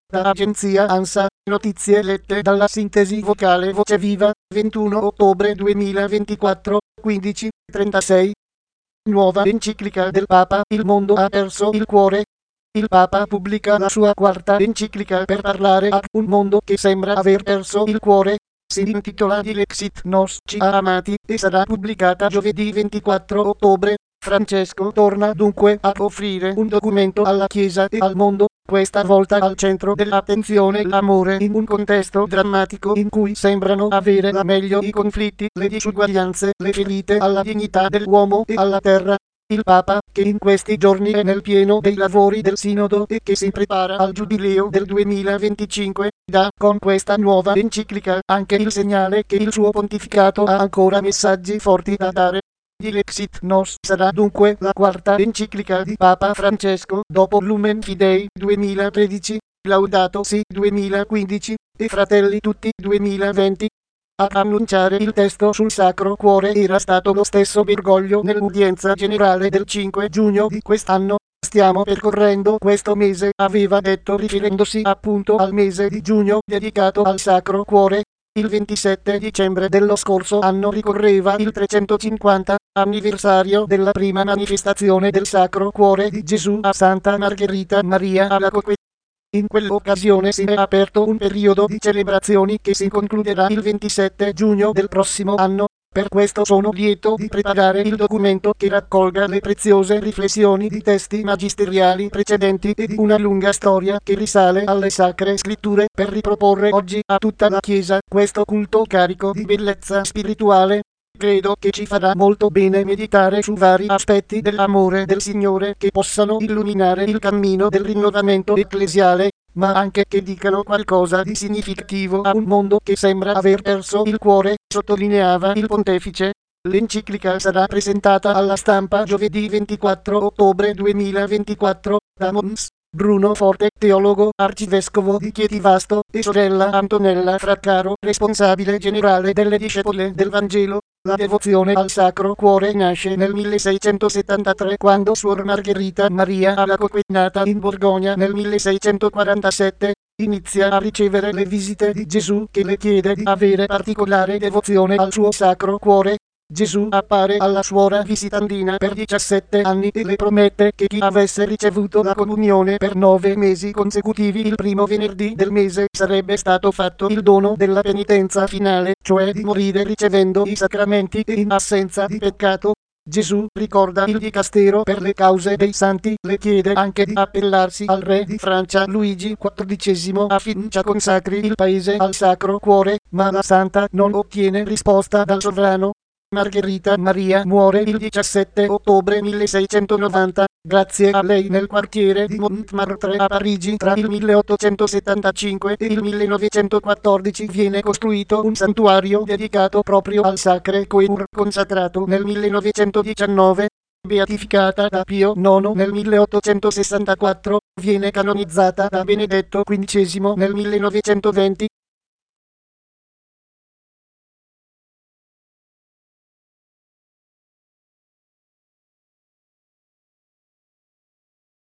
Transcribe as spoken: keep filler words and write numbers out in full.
Da agenzia ANSA, notizie lette dalla sintesi vocale Voce Viva, ventuno ottobre duemilaventiquattro, quindici e trentasei. Nuova enciclica del Papa, il mondo ha perso il cuore. Il Papa pubblica la sua quarta enciclica per parlare a un mondo che sembra aver perso il cuore. Si intitola Dilexit Nos ci ha amati e sarà pubblicata giovedì ventiquattro ottobre. Francesco torna dunque a offrire un documento alla Chiesa e al mondo, questa volta al centro dell'attenzione l'amore in un contesto drammatico in cui sembrano avere la meglio i conflitti, le disuguaglianze, le ferite alla dignità dell'uomo e alla terra. Il Papa, che in questi giorni è nel pieno dei lavori del Sinodo e che si prepara al Giubileo del duemilaventicinque, dà con questa nuova enciclica anche il segnale che il suo pontificato ha ancora messaggi forti da dare. Dilexit Nos sarà dunque la quarta enciclica di Papa Francesco dopo Lumen Fidei duemilatredici, Laudato Si duemilaquindici e Fratelli Tutti duemilaventi. A annunciare il testo sul Sacro Cuore era stato lo stesso Bergoglio nell'udienza generale del cinque giugno di quest'anno. Stiamo percorrendo questo mese, aveva detto riferendosi appunto al mese di giugno dedicato al Sacro Cuore. Il ventisette dicembre dello scorso anno ricorreva il trecentocinquanta anniversario della prima manifestazione del Sacro Cuore di Gesù a Santa Margherita Maria Alacoque. In quell'occasione si è aperto un periodo di celebrazioni che si concluderà il ventisette giugno del prossimo anno. Per questo sono lieto di preparare il documento che raccolga le preziose riflessioni di testi magisteriali precedenti e di una lunga storia che risale alle Sacre Scritture per riproporre oggi a tutta la Chiesa questo culto carico di bellezza spirituale. Credo che ci farà molto bene meditare su vari aspetti dell'amore del Signore che possano illuminare il cammino del rinnovamento ecclesiale, ma anche che dicano qualcosa di significativo a un mondo che sembra aver perso il cuore, sottolineava il pontefice. L'enciclica sarà presentata alla stampa giovedì ventiquattro ottobre duemilaventiquattro da Mons. Bruno Forte, teologo, arcivescovo di Chietivasto, e sorella Antonella Fraccaro, responsabile generale delle discepole del Vangelo. La devozione al Sacro Cuore nasce nel milleseicentosettantatré quando Suor Margherita Maria Alacoque, nata in Borgogna nel milleseicentoquarantasette, inizia a ricevere le visite di Gesù che le chiede di avere particolare devozione al suo Sacro Cuore. Gesù appare alla suora visitandina per diciassette anni e le promette che chi avesse ricevuto la comunione per nove mesi consecutivi il primo venerdì del mese sarebbe stato fatto il dono della penitenza finale, cioè di morire ricevendo i sacramenti e in assenza di peccato. Gesù ricorda il dicastero per le cause dei santi, le chiede anche di appellarsi al re di Francia Luigi quattordicesimo affinché consacri il paese al Sacro Cuore, ma la santa non ottiene risposta dal sovrano. Margherita Maria muore il diciassette ottobre milleseicentonovanta, grazie a lei nel quartiere di Montmartre a Parigi tra il milleottocentosettantacinque e il millenovecentoquattordici viene costruito un santuario dedicato proprio al Sacre Cœur, consacrato nel millenovecentodiciannove. Beatificata da Pio nono nel milleottocentosessantaquattro, viene canonizzata da Benedetto quindicesimo nel millenovecentoventi.